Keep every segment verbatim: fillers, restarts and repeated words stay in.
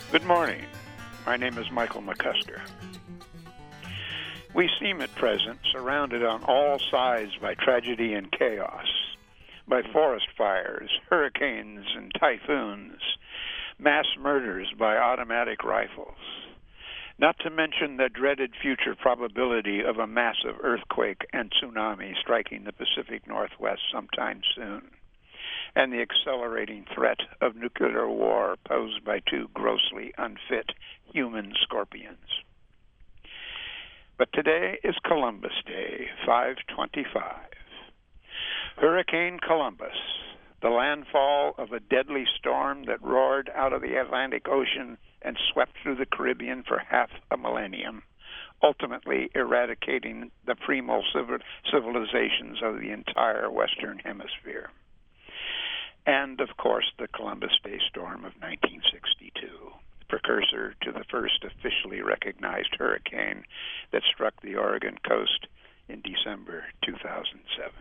Good morning. My name is Michael McCusker. We seem at present surrounded on all sides by tragedy and chaos, by forest fires, hurricanes and typhoons, mass murders by automatic rifles, not to mention the dreaded future probability of a massive earthquake and tsunami striking the Pacific Northwest sometime soon, and the accelerating threat of nuclear war posed by two grossly unfit human scorpions. But today is Columbus Day, five twenty-five. Hurricane Columbus, the landfall of a deadly storm that roared out of the Atlantic Ocean and swept through the Caribbean for half a millennium, ultimately eradicating the primal civilizations of the entire Western Hemisphere. And, of course, the Columbus Day storm of nineteen sixty-two, precursor to the first officially recognized hurricane that struck the Oregon coast in December two thousand seven.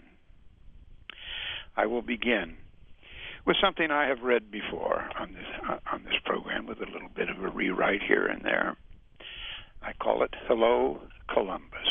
I will begin with something I have read before on this, uh, on this program, with a little bit of a rewrite here and there. I call it Hello, Columbus.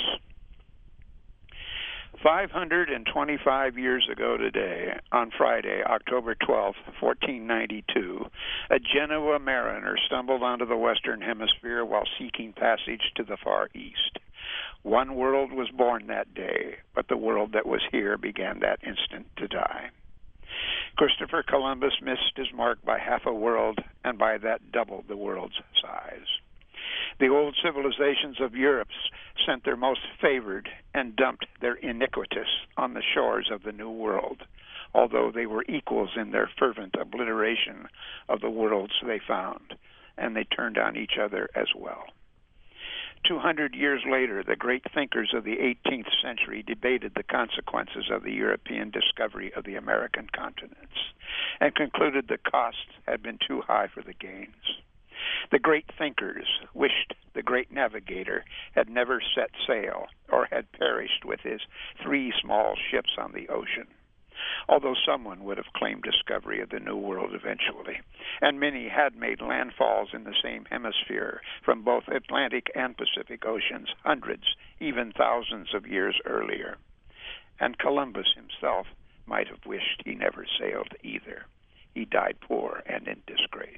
five hundred twenty-five years ago today, on Friday, October twelfth, fourteen ninety-two, a Genoa mariner stumbled onto the Western Hemisphere while seeking passage to the Far East. One world was born that day, but the world that was here began that instant to die. Christopher Columbus missed his mark by half a world, and by that doubled the world's size. The old civilizations of Europe sent their most favored and dumped their iniquitous on the shores of the New World, although they were equals in their fervent obliteration of the worlds they found, and they turned on each other as well. Two hundred years later, the great thinkers of the eighteenth century debated the consequences of the European discovery of the American continents and concluded the costs had been too high for the gains. The great thinkers wished the great navigator had never set sail or had perished with his three small ships on the ocean, although someone would have claimed discovery of the New World eventually, and many had made landfalls in the same hemisphere from both Atlantic and Pacific Oceans hundreds, even thousands of years earlier. And Columbus himself might have wished he never sailed either. He died poor and in disgrace.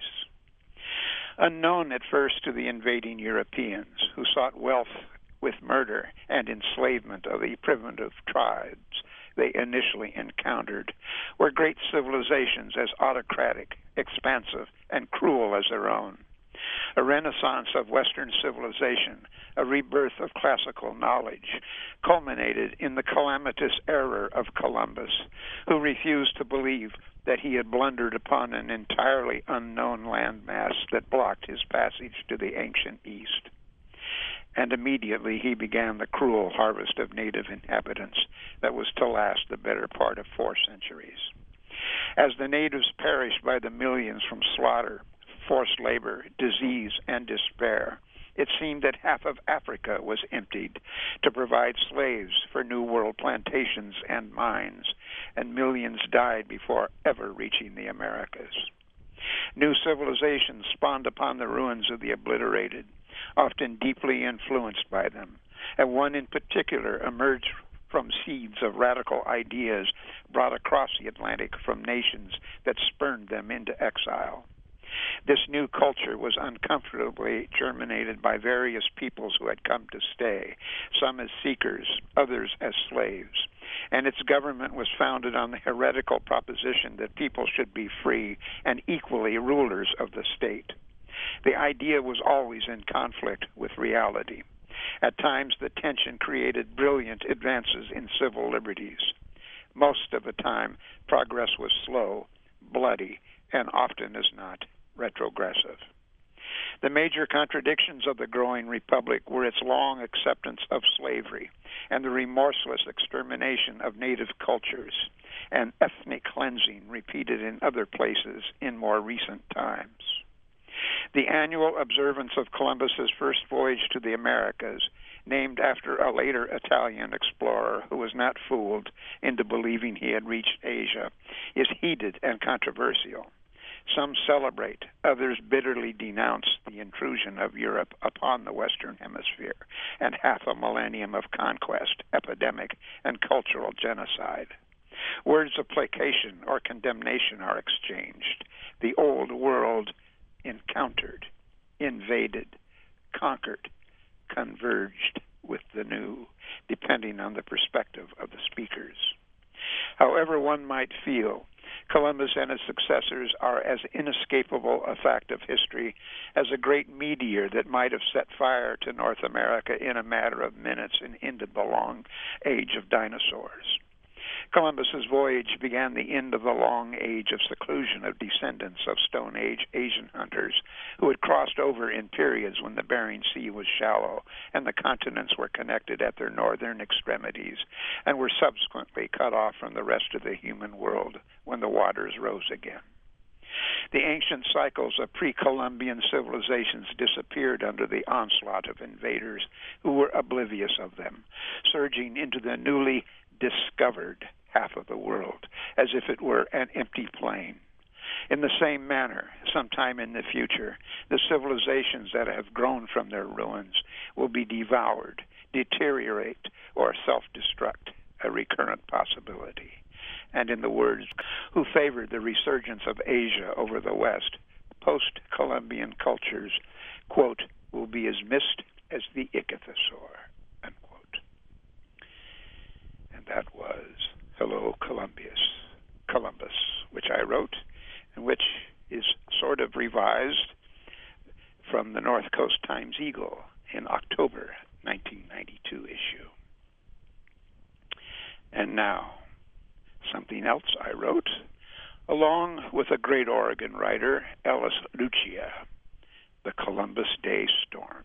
Unknown at first to the invading Europeans, who sought wealth with murder and enslavement of the primitive tribes they initially encountered, were great civilizations as autocratic, expansive, and cruel as their own. A renaissance of Western civilization, a rebirth of classical knowledge, culminated in the calamitous error of Columbus, who refused to believe that he had blundered upon an entirely unknown landmass that blocked his passage to the ancient East. And immediately he began the cruel harvest of native inhabitants that was to last the better part of four centuries. As the natives perished by the millions from slaughter, forced labor, disease, and despair, it seemed that half of Africa was emptied to provide slaves for New World plantations and mines, and millions died before ever reaching the Americas. New civilizations spawned upon the ruins of the obliterated, often deeply influenced by them, and one in particular emerged from seeds of radical ideas brought across the Atlantic from nations that spurned them into exile. This new culture was uncomfortably germinated by various peoples who had come to stay, some as seekers, others as slaves, and its government was founded on the heretical proposition that people should be free and equally rulers of the state. The idea was always in conflict with reality. At times, the tension created brilliant advances in civil liberties. Most of the time, progress was slow, bloody, and often as not, retrogressive. The major contradictions of the growing republic were its long acceptance of slavery and the remorseless extermination of native cultures and ethnic cleansing repeated in other places in more recent times. The annual observance of Columbus's first voyage to the Americas, named after a later Italian explorer who was not fooled into believing he had reached Asia, is heated and controversial. Some celebrate, others bitterly denounce the intrusion of Europe upon the Western Hemisphere and half a millennium of conquest, epidemic, and cultural genocide. Words of placation or condemnation are exchanged. The old world encountered, invaded, conquered, converged with the new, depending on the perspective of the speakers. However one might feel, Columbus and his successors are as inescapable a fact of history as a great meteor that might have set fire to North America in a matter of minutes and ended the long age of dinosaurs. Columbus's voyage began the end of the long age of seclusion of descendants of Stone Age Asian hunters who had crossed over in periods when the Bering Sea was shallow and the continents were connected at their northern extremities and were subsequently cut off from the rest of the human world when the waters rose again. The ancient cycles of pre-Columbian civilizations disappeared under the onslaught of invaders who were oblivious of them, surging into the newly discovered half of the world as if it were an empty plain. In the same manner, sometime in the future, the civilizations that have grown from their ruins will be devoured, deteriorate, or self-destruct, a recurrent possibility. And in the words who favored the resurgence of Asia over the West, post-Columbian cultures, quote, will be as mist as the ichthyosaur, unquote. And that was Hello, Columbus, Columbus, which I wrote, and which is sort of revised from the North Coast Times-Eagle in October nineteen ninety-two issue. And now, something else I wrote, along with a great Oregon writer, Ellis Lucia, the Columbus Day Storm.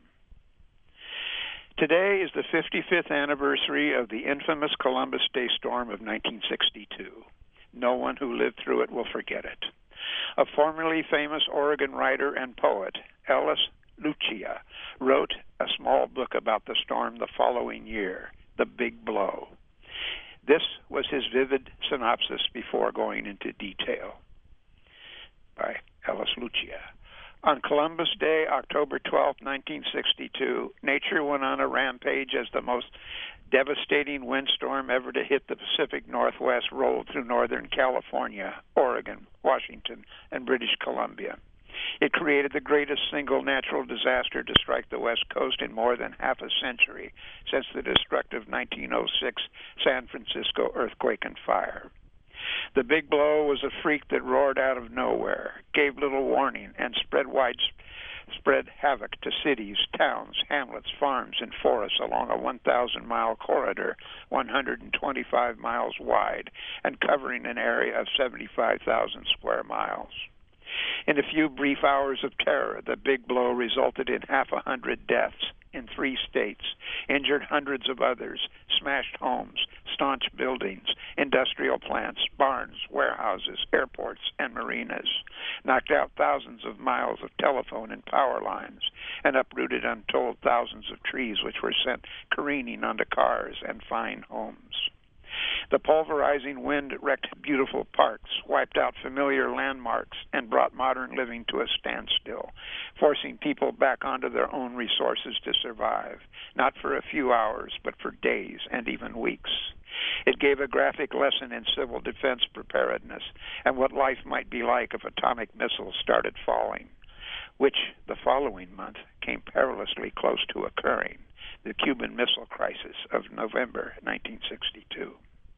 Today is the fifty-fifth anniversary of the infamous Columbus Day Storm of nineteen sixty-two. No one who lived through it will forget it. A formerly famous Oregon writer and poet, Ellis Lucia, wrote a small book about the storm the following year, The Big Blow. This was his vivid synopsis before going into detail. By Ellis Lucia. On Columbus Day, October twelfth, nineteen sixty-two, nature went on a rampage as the most devastating windstorm ever to hit the Pacific Northwest rolled through Northern California, Oregon, Washington, and British Columbia. It created the greatest single natural disaster to strike the West Coast in more than half a century since the destructive nineteen oh six San Francisco earthquake and fire. The Big Blow was a freak that roared out of nowhere, gave little warning, and spread widespread havoc to cities, towns, hamlets, farms, and forests along a one thousand mile corridor, one hundred twenty-five miles wide, and covering an area of seventy-five thousand square miles. In a few brief hours of terror, the Big Blow resulted in half a hundred deaths in three states, injured hundreds of others, smashed homes, staunched buildings, industrial plants, barns, warehouses, airports, and marinas, knocked out thousands of miles of telephone and power lines, and uprooted untold thousands of trees which were sent careening onto cars and fine homes. The pulverizing wind wrecked beautiful parks, wiped out familiar landmarks, and brought modern living to a standstill, forcing people back onto their own resources to survive, not for a few hours, but for days and even weeks. It gave a graphic lesson in civil defense preparedness and what life might be like if atomic missiles started falling, which the following month came perilously close to occurring, the Cuban Missile Crisis of November nineteen sixty-two.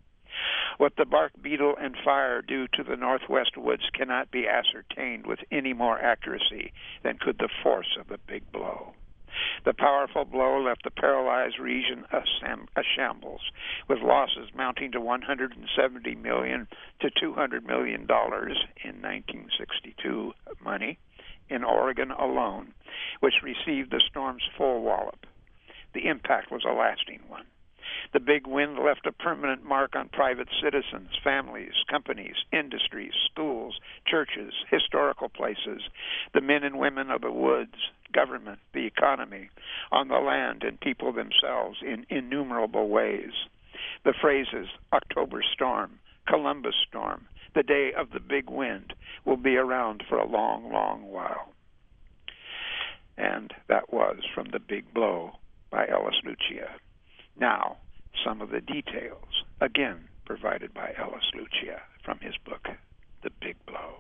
What the bark beetle and fire do to the northwest woods cannot be ascertained with any more accuracy than could the force of the Big Blow. The powerful blow left the paralyzed region a, sam- a shambles, with losses mounting to one hundred seventy million dollars to two hundred million dollars in nineteen sixty-two money in Oregon alone, which received the storm's full wallop. The impact was a lasting one. The big wind left a permanent mark on private citizens, families, companies, industries, schools, churches, historical places, the men and women of the woods, government, the economy, on the land and people themselves in innumerable ways. The phrases October storm, Columbus storm, The day of the big wind will be around for a long, long while. And that was from The Big Blow by Ellis Lucia. Now, some of the details, again provided by Ellis Lucia from his book, The Big Blow.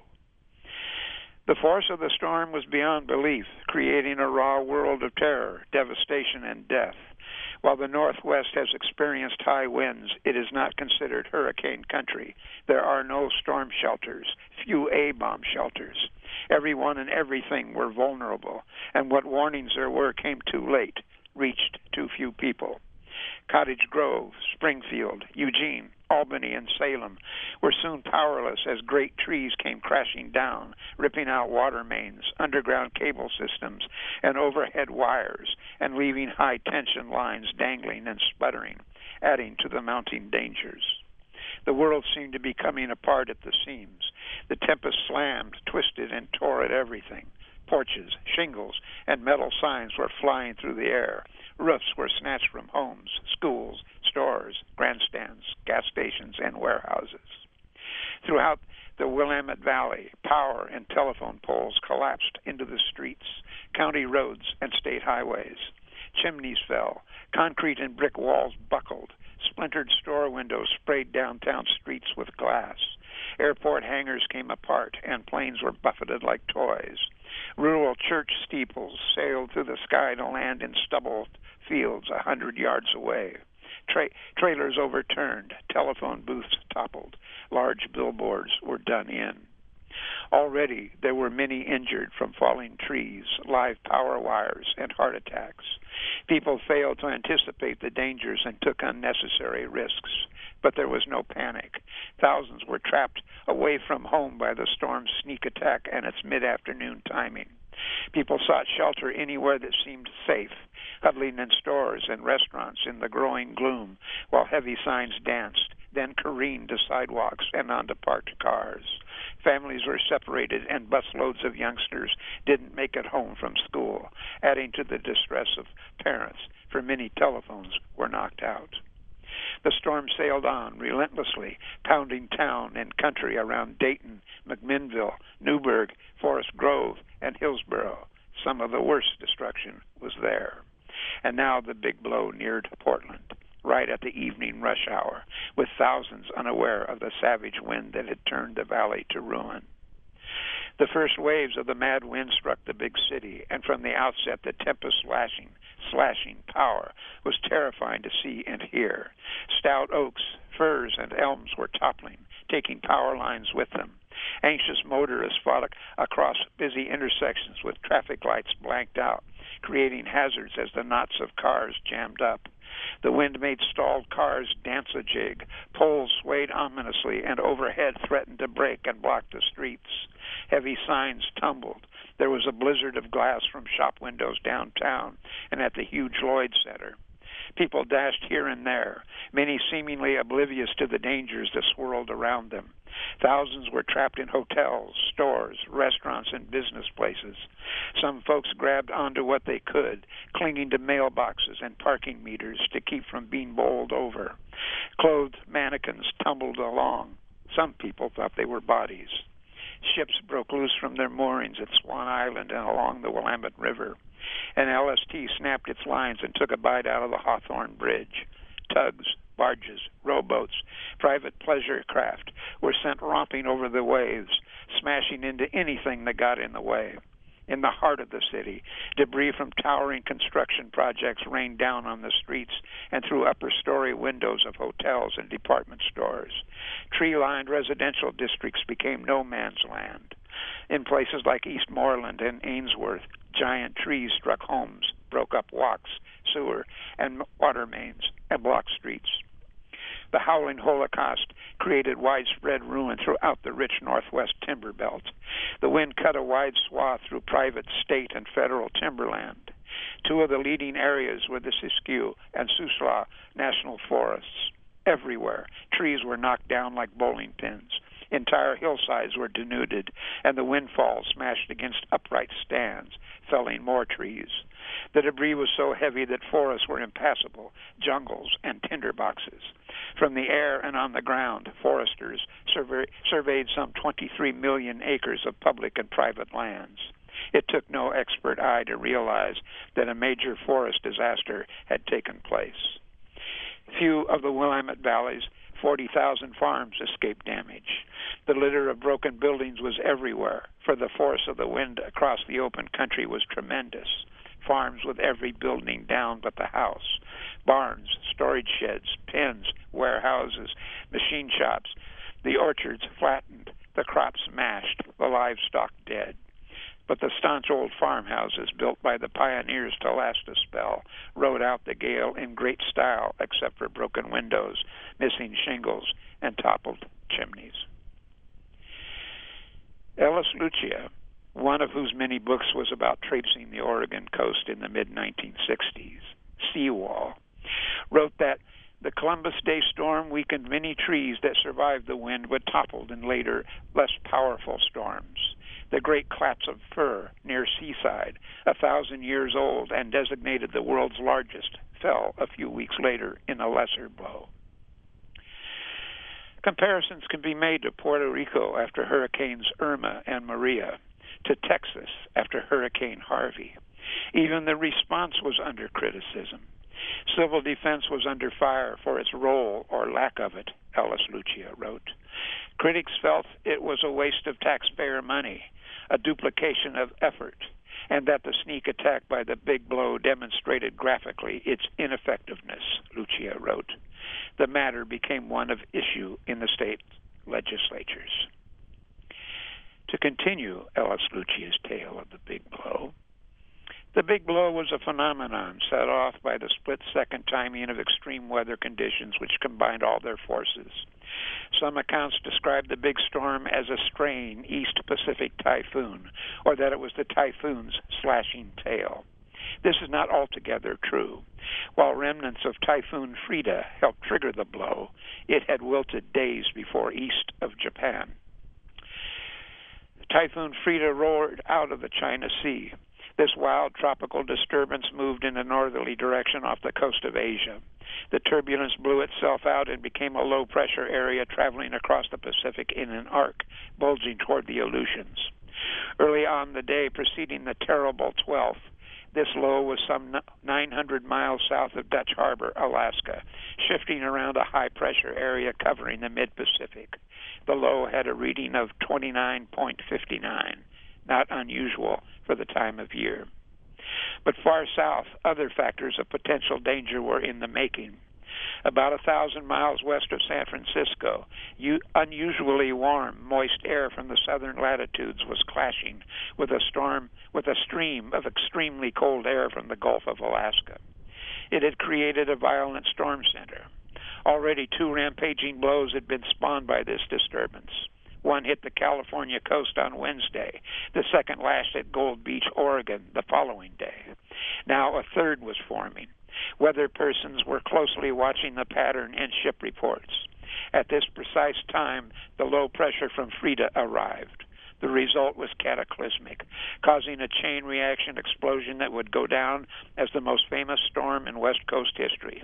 The force of the storm was beyond belief, creating a raw world of terror, devastation, and death. While the Northwest has experienced high winds, it is not considered hurricane country. There are no storm shelters, few A-bomb shelters. Everyone and everything were vulnerable, and what warnings there were came too late, reached too few people. Cottage Grove, Springfield, Eugene, Albany, and Salem were soon powerless as great trees came crashing down, ripping out water mains, underground cable systems, and overhead wires, and leaving high-tension lines dangling and sputtering, adding to the mounting dangers. The world seemed to be coming apart at the seams. The tempest slammed, twisted, and tore at everything. Porches, shingles, and metal signs were flying through the air. Roofs were snatched from homes, schools, stores, grandstands, gas stations, and warehouses. Throughout the Willamette Valley, power and telephone poles collapsed into the streets, county roads, and state highways. Chimneys fell, concrete and brick walls buckled, splintered store windows sprayed downtown streets with glass. Airport hangars came apart, and planes were buffeted like toys. Rural church steeples sailed through the sky to land in stubble fields a hundred yards away. Tra- trailers overturned, telephone booths toppled, large billboards were done in. Already there were many injured from falling trees, live power wires, and heart attacks. People failed to anticipate the dangers and took unnecessary risks. But there was no panic. Thousands were trapped away from home by the storm's sneak attack and its mid-afternoon timing. People sought shelter anywhere that seemed safe, huddling in stores and restaurants in the growing gloom, while heavy signs danced, then careened to sidewalks and onto parked cars. Families were separated, and busloads of youngsters didn't make it home from school, adding to the distress of parents, for many telephones were knocked out. The storm sailed on relentlessly, pounding town and country around Dayton, McMinnville, Newburgh, Forest Grove, and Hillsborough. Some of the worst destruction was there. And now the big blow neared Portland, right at the evening rush hour, with thousands unaware of the savage wind that had turned the valley to ruin. The first waves of the mad wind struck the big city, and from the outset the tempest lashing, slashing power was terrifying to see and hear. Stout oaks, firs, and elms were toppling, taking power lines with them. Anxious motorists fought across busy intersections with traffic lights blanked out, creating hazards as the knots of cars jammed up. The wind made stalled cars dance a jig. Poles swayed ominously, and overhead threatened to break and block the streets. Heavy signs tumbled. There was a blizzard of glass from shop windows downtown and at the huge Lloyd Center. People dashed here and there, many seemingly oblivious to the dangers that swirled around them. Thousands were trapped in hotels, stores, restaurants, and business places. Some folks grabbed onto what they could, clinging to mailboxes and parking meters to keep from being bowled over. Clothed mannequins tumbled along. Some people thought they were bodies. Ships broke loose from their moorings at Swan Island and along the Willamette River. An L S T snapped its lines and took a bite out of the Hawthorne Bridge. Tugs, barges, rowboats, private pleasure craft were sent romping over the waves, smashing into anything that got in the way. In the heart of the city, debris from towering construction projects rained down on the streets and through upper-story windows of hotels and department stores. Tree-lined residential districts became no man's land. In places like Eastmoreland and Ainsworth, giant trees struck homes, broke up walks, sewer, and water mains, and blocked streets. The howling holocaust created widespread ruin throughout the rich northwest timber belt. The wind cut a wide swath through private, state, and federal timberland. Two of the leading areas were the Siskiyou and Siuslaw National Forests. Everywhere, trees were knocked down like bowling pins. Entire hillsides were denuded, and the windfalls smashed against upright stands, felling more trees. The debris was so heavy that forests were impassable, jungles and tinderboxes. From the air and on the ground, foresters survey, surveyed some twenty-three million acres of public and private lands. It took no expert eye to realize that a major forest disaster had taken place. Few of the Willamette Valley's forty thousand farms escaped damage. The litter of broken buildings was everywhere, for the force of the wind across the open country was tremendous. Farms with every building down but the house, barns, storage sheds, pens, warehouses, machine shops, the orchards flattened, the crops smashed, the livestock dead. But the staunch old farmhouses built by the pioneers to last a spell rode out the gale in great style, except for broken windows, missing shingles, and toppled chimneys. Ellis Lucia, one of whose many books was about traipsing the Oregon coast in the mid nineteen sixties, Seawall, wrote that the Columbus Day storm weakened many trees that survived the wind but toppled in later, less powerful storms. The great claps of fir near Seaside, a thousand years old and designated the world's largest, fell a few weeks later in a lesser blow. Comparisons can be made to Puerto Rico after Hurricanes Irma and Maria, to Texas after Hurricane Harvey. Even the response was under criticism. Civil defense was under fire for its role or lack of it, Ellis Lucia wrote. Critics felt it was a waste of taxpayer money, a duplication of effort, and that the sneak attack by the Big Blow demonstrated graphically its ineffectiveness, Lucia wrote. The matter became one of issue in the state legislatures. To continue Ellis Lucia's tale of the Big Blow, the Big Blow was a phenomenon set off by the split-second timing of extreme weather conditions which combined all their forces. Some accounts describe the big storm as a straying East Pacific typhoon, or that it was the typhoon's slashing tail. This is not altogether true. While remnants of Typhoon Frida helped trigger the blow, it had wilted days before east of Japan. Typhoon Frida roared out of the China Sea. This wild tropical disturbance moved in a northerly direction off the coast of Asia. The turbulence blew itself out and became a low-pressure area traveling across the Pacific in an arc, bulging toward the Aleutians. Early on the day preceding the terrible twelfth, this low was some nine hundred miles south of Dutch Harbor, Alaska, shifting around a high-pressure area covering the mid-Pacific. The low had a reading of twenty-nine point five nine, not unusual for the time of year. But far south, other factors of potential danger were in the making. About a thousand miles west of San Francisco, unusually warm, moist air from the southern latitudes was clashing with a storm, with a stream of extremely cold air from the Gulf of Alaska. It had created a violent storm center. Already two rampaging blows had been spawned by this disturbance. One hit the California coast on Wednesday. The second lashed at Gold Beach, Oregon, the following day. Now a third was forming. Weather persons were closely watching the pattern in ship reports. At this precise time, the low pressure from Frida arrived. The result was cataclysmic, causing a chain reaction explosion that would go down as the most famous storm in West Coast history.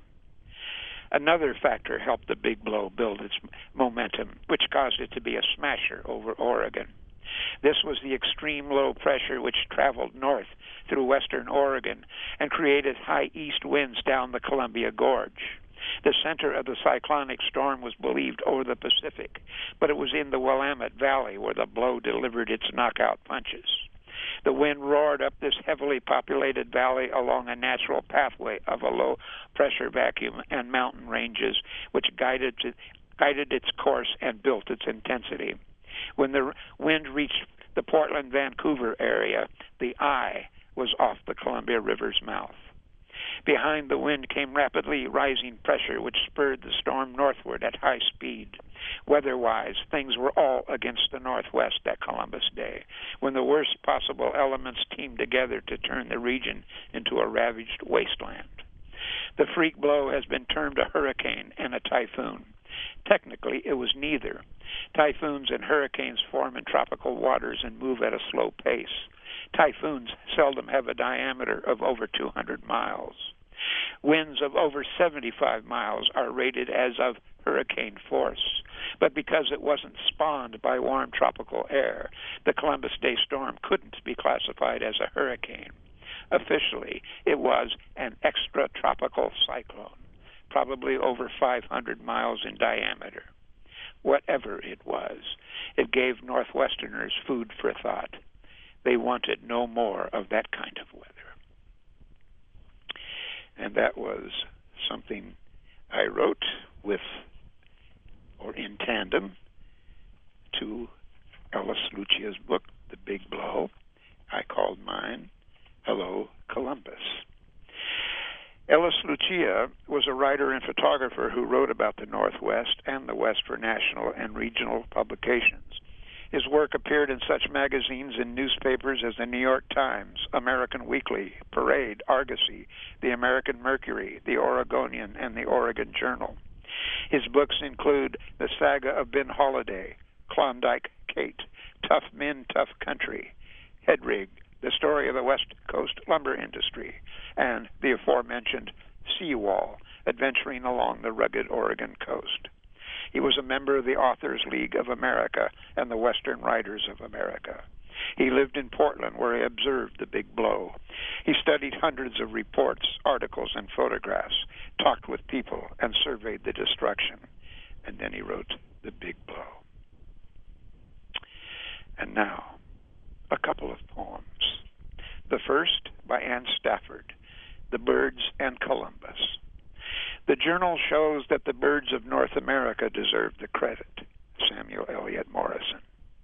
Another factor helped the Big Blow build its momentum, which caused it to be a smasher over Oregon. This was the extreme low pressure which traveled north through western Oregon and created high east winds down the Columbia Gorge. The center of the cyclonic storm was believed over the Pacific, but it was in the Willamette Valley where the blow delivered its knockout punches. The wind roared up this heavily populated valley along a natural pathway of a low-pressure vacuum and mountain ranges, which guided, to, guided its course and built its intensity. When the wind reached the Portland-Vancouver area, the eye was off the Columbia River's mouth. Behind the wind came rapidly rising pressure, which spurred the storm northward at high speed. Weather-wise, things were all against the Northwest that Columbus Day, when the worst possible elements teamed together to turn the region into a ravaged wasteland. The freak blow has been termed a hurricane and a typhoon. Technically, it was neither. Typhoons and hurricanes form in tropical waters and move at a slow pace. Typhoons seldom have a diameter of over two hundred miles. Winds of over seventy-five miles are rated as of hurricane force, but because it wasn't spawned by warm tropical air, the Columbus Day storm couldn't be classified as a hurricane. Officially, it was an extratropical cyclone, probably over five hundred miles in diameter. Whatever it was, it gave Northwesterners food for thought. They wanted no more of that kind of weather. And that was something I wrote with, or in tandem, to Ellis Lucia's book, The Big Blow. I called mine, Hello, Columbus. Ellis Lucia was a writer and photographer who wrote about the Northwest and the West for national and regional publications. His work appeared in such magazines and newspapers as the New York Times, American Weekly, Parade, Argosy, the American Mercury, the Oregonian, and the Oregon Journal. His books include The Saga of Ben Holiday, Klondike Kate, Tough Men, Tough Country, Headrig, The Story of the West Coast Lumber Industry, and the aforementioned Seawall, Adventuring Along the Rugged Oregon Coast. He was a member of the Authors League of America and the Western Writers of America. He lived in Portland, where he observed the Big Blow. He studied hundreds of reports, articles, and photographs, talked with people, and surveyed the destruction. And then he wrote The Big Blow. And now, a couple of poems. The first, by Anne Stafford, The Birds and Columbus. The journal shows that the birds of North America deserve the credit. Samuel Eliot Morison.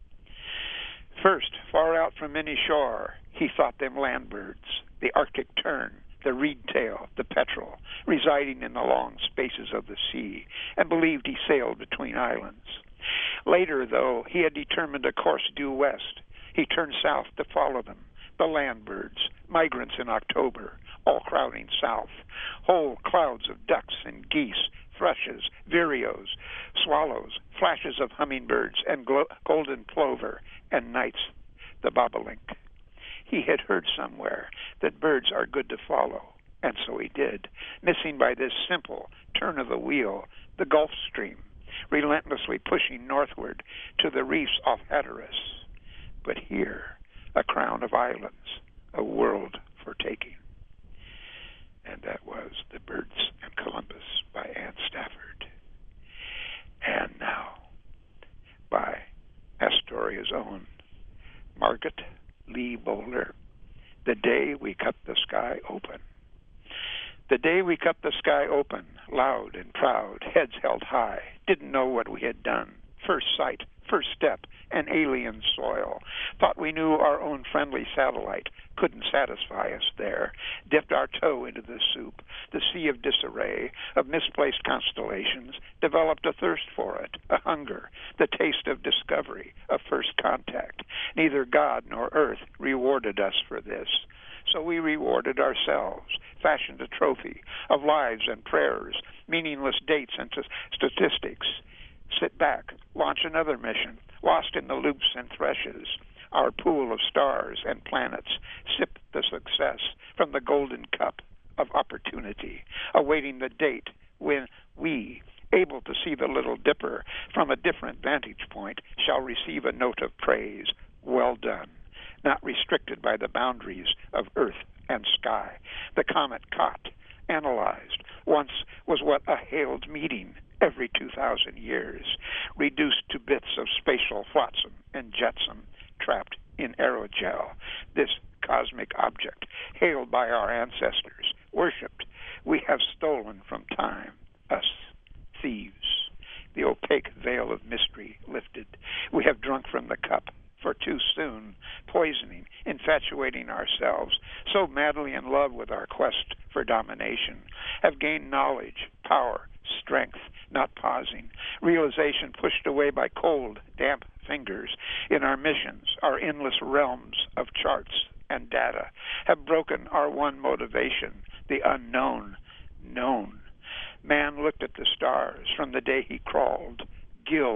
First, far out from any shore, he thought them land birds, the Arctic tern, the reed-tail, the petrel, residing in the long spaces of the sea, and believed he sailed between islands. Later, though, he had determined a course due west. He turned south to follow them, the land birds, migrants in October, all crowding south, whole clouds of ducks and geese, thrushes, vireos, swallows, flashes of hummingbirds and glo- golden plover, and nights the bobolink. He had heard somewhere that birds are good to follow, and so he did, missing by this simple turn of the wheel the Gulf Stream, relentlessly pushing northward to the reefs off Hatteras. But here, a crown of islands, a world for taking. And that was The Birds and Columbus by Anne Stafford. And now, by Astoria's own Margaret Lee Bowler, The Day We Cut the Sky Open. The day we cut the sky open, loud and proud, heads held high, didn't know what we had done. First sight, first step, an alien soil. Thought we knew our own friendly satellite, couldn't satisfy us there. Dipped our toe into the soup, the sea of disarray, of misplaced constellations, developed a thirst for it, a hunger, the taste of discovery, of first contact. Neither God nor earth rewarded us for this. So we rewarded ourselves, fashioned a trophy of lives and prayers, meaningless dates and t- statistics. Sit back, launch another mission, lost in the loops and threshes. Our pool of stars and planets sip the success from the golden cup of opportunity, awaiting the date when we, able to see the Little Dipper from a different vantage point, shall receive a note of praise. Well done. Not restricted by the boundaries of earth and sky. The comet caught, analyzed, once was what a hailed meeting every two thousand years, reduced to bits of spatial flotsam and jetsam trapped in aerogel. This cosmic object, hailed by our ancestors, worshipped, we have stolen from time, us thieves. The opaque veil of mystery lifted. We have drunk from the cup, for too soon, poisoning, infatuating ourselves, so madly in love with our quest for domination, have gained knowledge, power, strength, not pausing, realization pushed away by cold, damp fingers in our missions, our endless realms of charts and data, have broken our one motivation, the unknown, known. Man looked at the stars from the day he crawled, gilled,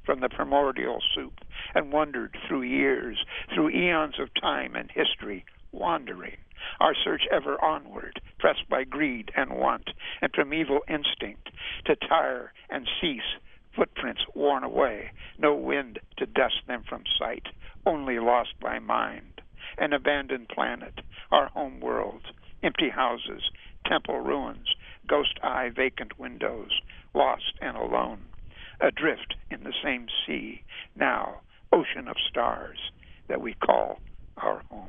from the primordial soup and wandered through years, through eons of time and history, wandering, our search ever onward, pressed by greed and want, and primeval instinct to tire and cease, footprints worn away, no wind to dust them from sight, only lost by mind. An abandoned planet, our home world, empty houses, temple ruins, ghost-eye vacant windows, lost and alone, adrift in the same sea, now ocean of stars that we call our home.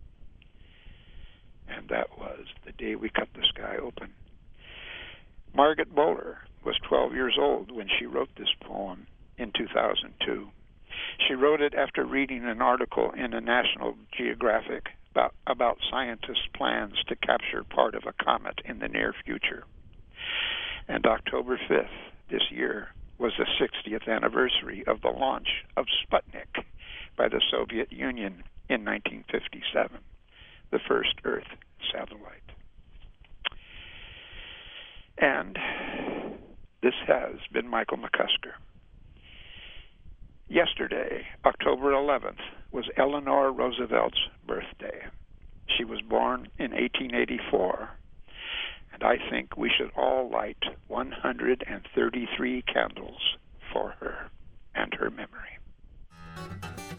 And that was the day we cut the sky open. Margaret Bowler was twelve years old when she wrote this poem in two thousand two. She wrote it after reading an article in a National Geographic about, about scientists' plans to capture part of a comet in the near future. And October fifth this year was the sixtieth anniversary of the launch of Sputnik by the Soviet Union in nineteen fifty-seven, the first Earth satellite. And this has been Michael McCusker. Yesterday, October eleventh, was Eleanor Roosevelt's birthday. She was born in eighteen eighty-four, and I think we should all light one hundred thirty-three candles for her and her memory.